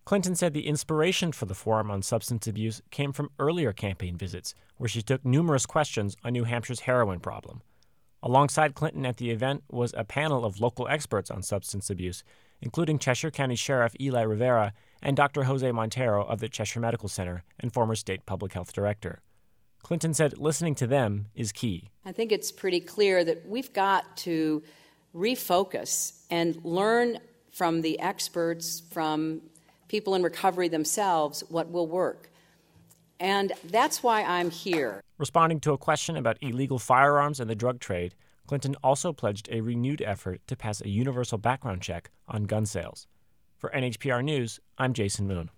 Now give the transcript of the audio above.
Clinton said the inspiration for the Forum on Substance Abuse came from earlier campaign visits, where she took numerous questions on New Hampshire's heroin problem. Alongside Clinton at the event was a panel of local experts on substance abuse, including Cheshire County Sheriff Eli Rivera and Dr. Jose Montero of the Cheshire Medical Center and former state public health director. Clinton said listening to them is key. I think it's pretty clear that we've got to refocus and learn from the experts, from people in recovery themselves, what will work. And that's why I'm here. Responding to a question about illegal firearms and the drug trade, Clinton also pledged a renewed effort to pass a universal background check on gun sales. For NHPR News, I'm Jason Moon.